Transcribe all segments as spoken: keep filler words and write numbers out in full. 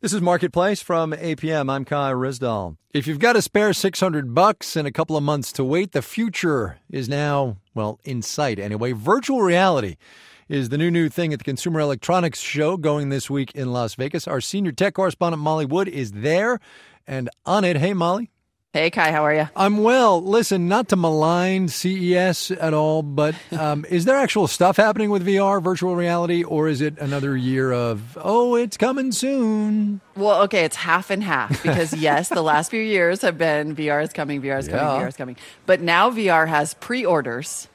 This is Marketplace from A P M. I'm Kai Rizdal. If you've got a spare six hundred bucks and a couple of months to wait, the future is now, well, in sight anyway. Virtual reality is the new new thing at the Consumer Electronics Show going this week in Las Vegas. Our senior tech correspondent, Molly Wood, is there and on it. Hey, Molly. Hey, Kai, how are you? I'm well. Listen, not to malign C E S at all, but um, is there actual stuff happening with V R, virtual reality, or is it another year of, oh, it's coming soon? Well, okay, it's half and half because, yes, the last few years have been V R is coming, V R is coming, Yeah. V R is coming. But now V R has pre-orders.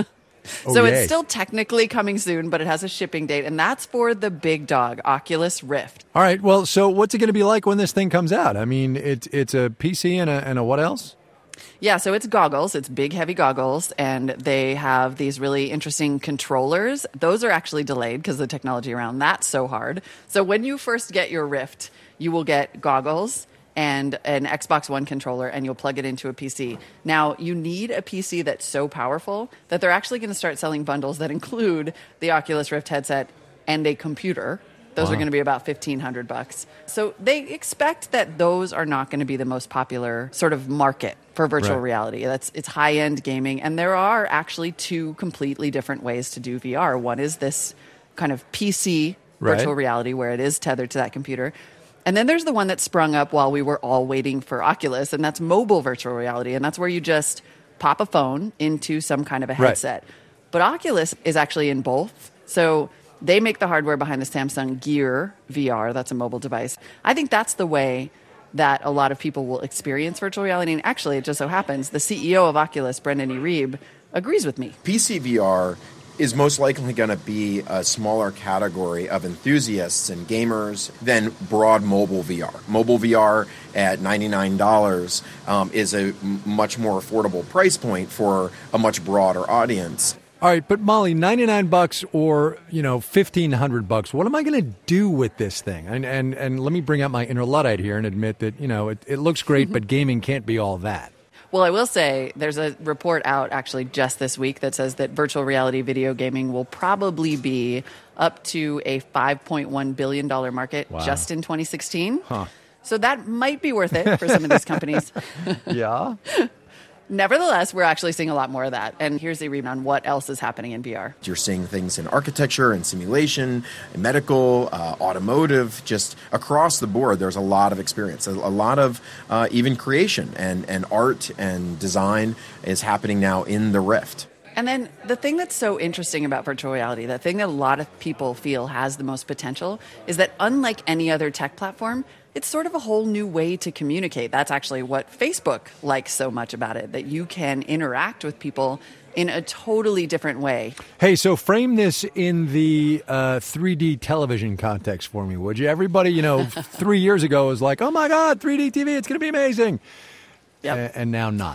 Oh, so yay. it's still technically coming soon, but it has a shipping date, and that's for the big dog, Oculus Rift. All right. Well, so what's it going to be like when this thing comes out? I mean, it's it's a P C and a, and a what else? Yeah, so it's goggles. It's big, heavy goggles, and they have these really interesting controllers. Those are actually delayed because the technology around that's so hard. So when you first get your Rift, you will get goggles and an Xbox One controller, and you'll plug it into a P C. Now, you need a P C that's so powerful that they're actually going to start selling bundles that include the Oculus Rift headset and a computer. Those Wow. are going to be about fifteen hundred bucks. So they expect that those are not going to be the most popular sort of market for virtual Right. reality. That's it's high-end gaming, and there are actually two completely different ways to do V R. One is this kind of P C Right. virtual reality where it is tethered to that computer. And then there's the one that sprung up while we were all waiting for Oculus, and that's mobile virtual reality, and that's where you just pop a phone into some kind of a Right. headset. But Oculus is actually in both. So they make the hardware behind the Samsung Gear V R. That's a mobile device. I think that's the way that a lot of people will experience virtual reality. And actually, it just so happens, the C E O of Oculus, Brendan E. Reeb, agrees with me. P C V R is most likely going to be a smaller category of enthusiasts and gamers than broad mobile V R. Mobile V R at ninety-nine dollars um, is a m- much more affordable price point for a much broader audience. All right, but Molly, ninety-nine bucks or, you know, fifteen hundred bucks, what am I going to do with this thing? And, and and let me bring out my inner Luddite here and admit that, you know, it, it looks great, but gaming can't be all that. Well, I will say there's a report out actually just this week that says that virtual reality video gaming will probably be up to a five point one billion dollars market Wow. just in twenty sixteen. Huh. So that might be worth it for some of these companies. Yeah? Nevertheless, we're actually seeing a lot more of that. And here's a read on what else is happening in V R. You're seeing things in architecture and simulation, in medical, uh, automotive, just across the board. There's a lot of experience, a, a lot of uh, even creation and, and art and design is happening now in the Rift. And then the thing that's so interesting about virtual reality, the thing that a lot of people feel has the most potential, is that unlike any other tech platform, it's sort of a whole new way to communicate. That's actually what Facebook likes so much about it, that you can interact with people in a totally different way. Hey, so frame this in the uh, three D television context for me, would you? Everybody, you know, three years ago was like, oh my God, three D T V, it's going to be amazing. Yep. A- and now not.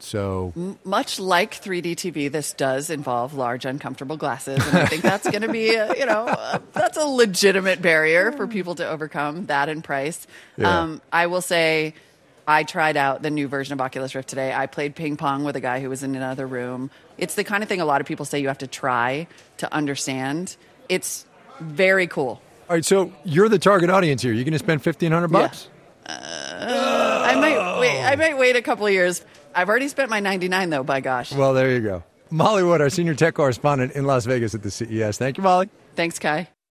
So M- Much like three D T V, this does involve large, uncomfortable glasses, and I think that's going to be, a, you know, uh, that's a legitimate barrier for people to overcome, that and price. Yeah. Um, I will say I tried out the new version of Oculus Rift today. I played ping pong with a guy who was in another room. It's the kind of thing a lot of people say you have to try to understand. It's very cool. all right, so you're the target audience here. You're going to spend fifteen hundred bucks? Uh, I might wait. I might wait a couple of years. I've already spent my ninety-nine though. By gosh. Well, there you go. Molly Wood, our senior tech correspondent in Las Vegas at the C E S. Thank you, Molly. Thanks, Kai.